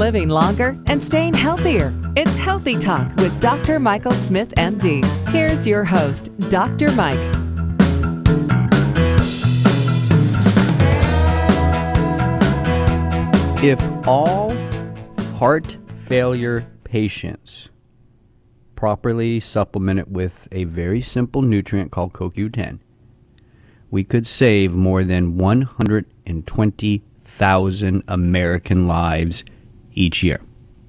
living longer and staying healthier. It's Healthy Talk with Dr. Michael Smith, MD. Here's your host, Dr. Mike. If all heart failure patients properly supplemented with a very simple nutrient called CoQ10, we could save more than 120,000 American lives each year.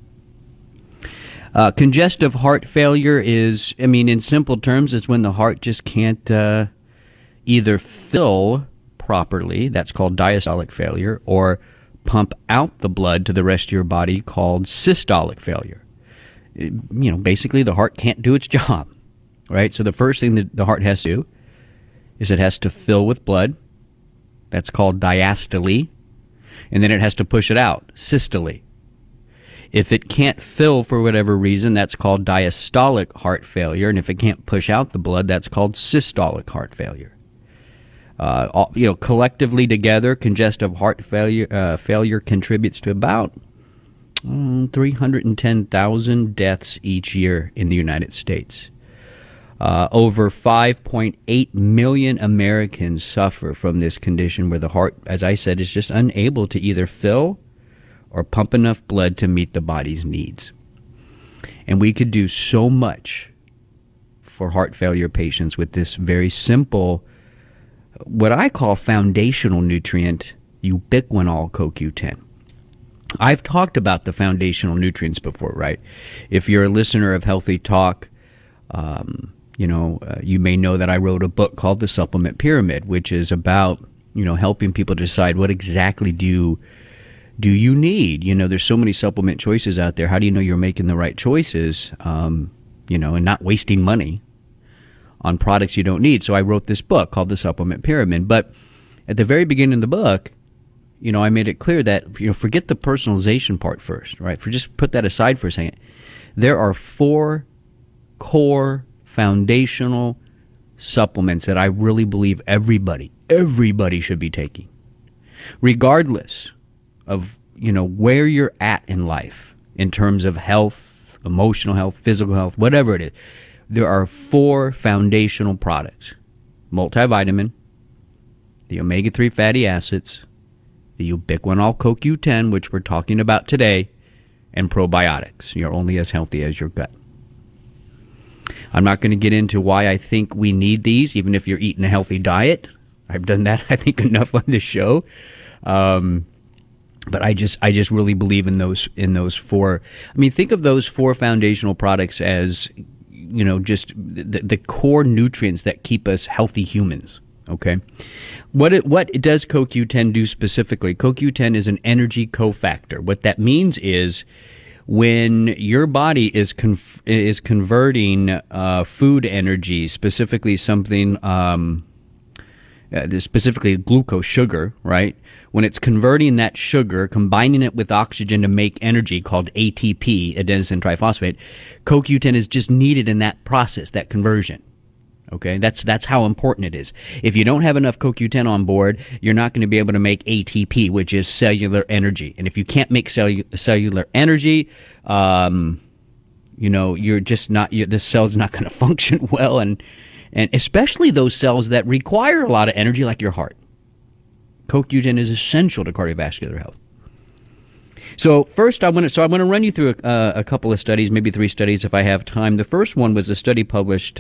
Congestive heart failure is, in simple terms, it's when the heart just can't either fill properly, that's called diastolic failure, or pump out the blood to the rest of your body, called systolic failure. Basically the heart can't do its job, right? So the first thing that the heart has to do is it has to fill with blood. That's called diastole. And then it has to push it out, systole. If it can't fill for whatever reason, that's called diastolic heart failure. And if it can't push out the blood, that's called systolic heart failure. Collectively together, congestive heart failure contributes to about 310,000 deaths each year in the United States. Over 5.8 million Americans suffer from this condition where the heart, as I said, is just unable to either fill or pump enough blood to meet the body's needs. And we could do so much for heart failure patients with this very simple, what I call foundational nutrient, ubiquinol CoQ10. I've talked about the foundational nutrients before, right? If you're a listener of Healthy Talk, you may know that I wrote a book called The Supplement Pyramid, which is about, helping people decide what exactly do you need. There's so many supplement choices out there. How do you know you're making the right choices, and not wasting money on products you don't need? So I wrote this book called The Supplement Pyramid. But at the very beginning of the book, I made it clear that, forget the personalization part first, right? Just put that aside for a second. There are 4 core foundational supplements that I really believe everybody should be taking, regardless of, where you're at in life in terms of health, emotional health, physical health, whatever it is. There are 4 foundational products: multivitamin, the omega-3 fatty acids, the ubiquinol CoQ10, which we're talking about today, and probiotics. You're only as healthy as your gut. I'm not going to get into why I think we need these, even if you're eating a healthy diet. I've done that, I think, enough on this show. But I just really believe in those 4. Think of those 4 foundational products as, just the core nutrients that keep us healthy humans. Okay, what does CoQ10 do specifically? CoQ10 is an energy cofactor. What that means is when your body is converting food energy, specifically something, specifically glucose, sugar, right? When it's converting that sugar, combining it with oxygen to make energy called ATP, adenosine triphosphate, CoQ10 is just needed in that process, that conversion. Okay, that's how important it is. If you don't have enough CoQ10 on board, you're not going to be able to make ATP, which is cellular energy. And if you can't make cellular energy, you're just not. The cell's not going to function well, and especially those cells that require a lot of energy, like your heart. CoQ10 is essential to cardiovascular health. So first, I want to run you through a couple of studies, maybe 3 studies if I have time. The first one was a study published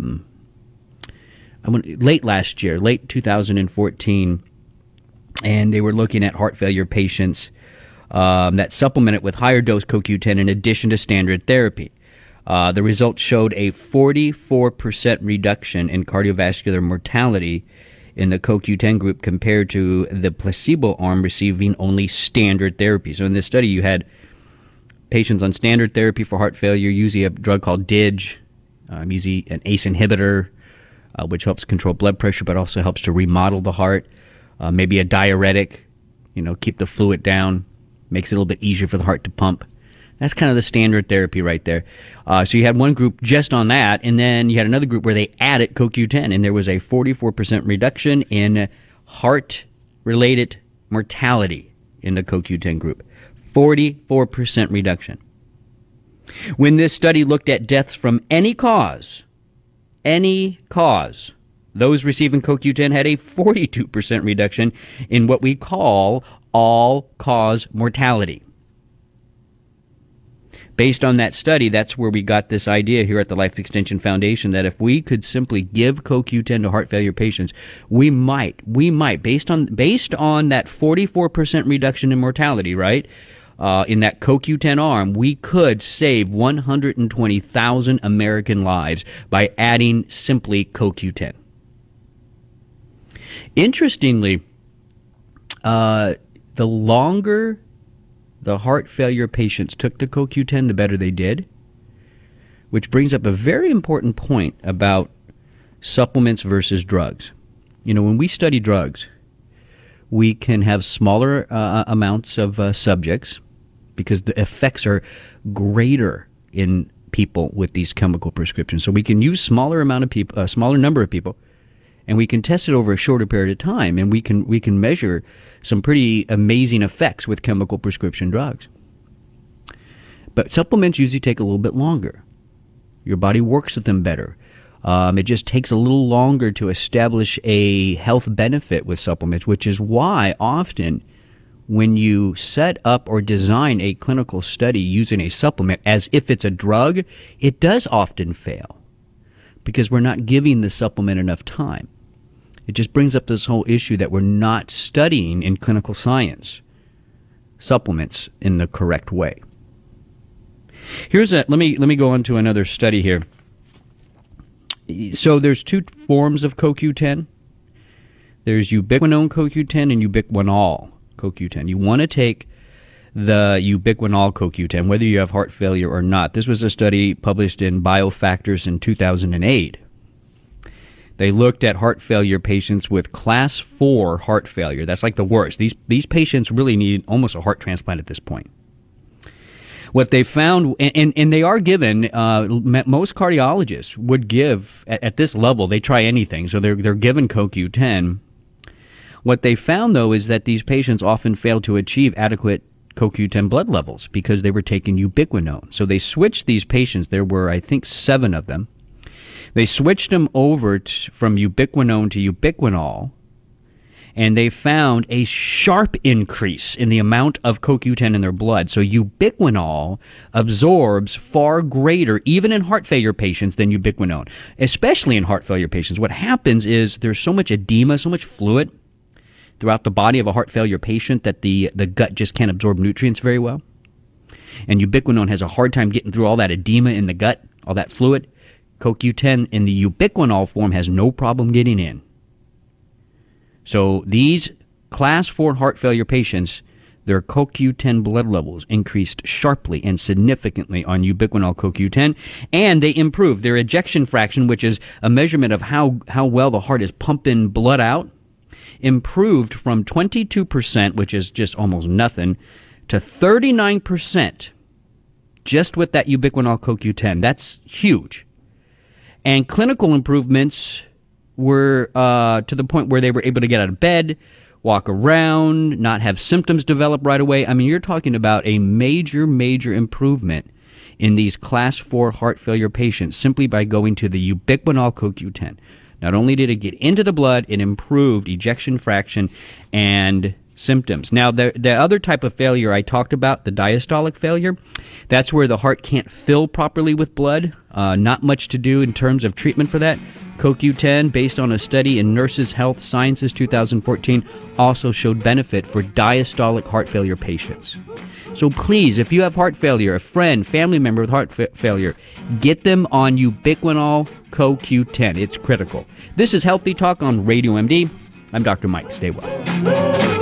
late last year, late 2014, and they were looking at heart failure patients that supplemented with higher dose CoQ10 in addition to standard therapy. The results showed a 44% reduction in cardiovascular mortality in the CoQ10 group compared to the placebo arm receiving only standard therapy. So in this study, you had patients on standard therapy for heart failure using a drug called DIG, using an ACE inhibitor, which helps control blood pressure but also helps to remodel the heart, maybe a diuretic, keep the fluid down, makes it a little bit easier for the heart to pump. That's kind of the standard therapy right there. So you had one group just on that, and then you had another group where they added CoQ10, and there was a 44% reduction in heart-related mortality in the CoQ10 group. 44% reduction. When this study looked at deaths from any cause, those receiving CoQ10 had a 42% reduction in what we call all-cause mortality. Based on that study, that's where we got this idea here at the Life Extension Foundation that if we could simply give CoQ10 to heart failure patients, we might, based on that 44% reduction in mortality, right, in that CoQ10 arm, we could save 120,000 American lives by adding simply CoQ10. Interestingly, the longer the heart failure patients took the CoQ10, the better they did, which brings up a very important point about supplements versus drugs. You know, when we study drugs, we can have smaller amounts of subjects because the effects are greater in people with these chemical prescriptions. So we can use smaller number of people, and we can test it over a shorter period of time, and we can measure some pretty amazing effects with chemical prescription drugs. But supplements usually take a little bit longer. Your body works with them better. It just takes a little longer to establish a health benefit with supplements, which is why often when you set up or design a clinical study using a supplement as if it's a drug, it does often fail because we're not giving the supplement enough time. It just brings up this whole issue that we're not studying in clinical science supplements in the correct way. Let me go on to another study here. So there's two forms of CoQ10. There's ubiquinone CoQ10 and ubiquinol CoQ10. You want to take the ubiquinol CoQ10, whether you have heart failure or not. This was a study published in Biofactors in 2008. They looked at heart failure patients with class 4 heart failure. That's like the worst. These patients really need almost a heart transplant at this point. What they found, and they are given, most cardiologists would give, at this level, they try anything, so they're given CoQ10. What they found, though, is that these patients often fail to achieve adequate CoQ10 blood levels because they were taking ubiquinone. So they switched these patients. There were, I think, 7 of them. They switched them over from ubiquinone to ubiquinol, and they found a sharp increase in the amount of CoQ10 in their blood. So ubiquinol absorbs far greater, even in heart failure patients, than ubiquinone, especially in heart failure patients. What happens is there's so much edema, so much fluid throughout the body of a heart failure patient that the gut just can't absorb nutrients very well. And ubiquinone has a hard time getting through all that edema in the gut, all that fluid. CoQ10 in the ubiquinol form has no problem getting in. So these class 4 heart failure patients, their CoQ10 blood levels increased sharply and significantly on ubiquinol CoQ10, and they improved their ejection fraction, which is a measurement of how well the heart is pumping blood out, improved from 22%, which is just almost nothing, to 39% just with that ubiquinol CoQ10. That's huge. And clinical improvements were to the point where they were able to get out of bed, walk around, not have symptoms develop right away. I mean, you're talking about a major, major improvement in these class 4 heart failure patients simply by going to the ubiquinol CoQ10. Not only did it get into the blood, it improved ejection fraction and symptoms. Now, the other type of failure I talked about, the diastolic failure, that's where the heart can't fill properly with blood. Not much to do in terms of treatment for that. CoQ10, based on a study in Nurses Health Sciences 2014, also showed benefit for diastolic heart failure patients. So please, if you have heart failure, a friend, family member with heart failure, get them on ubiquinol CoQ10. It's critical. This is Healthy Talk on Radio MD. I'm Dr. Mike. Stay well.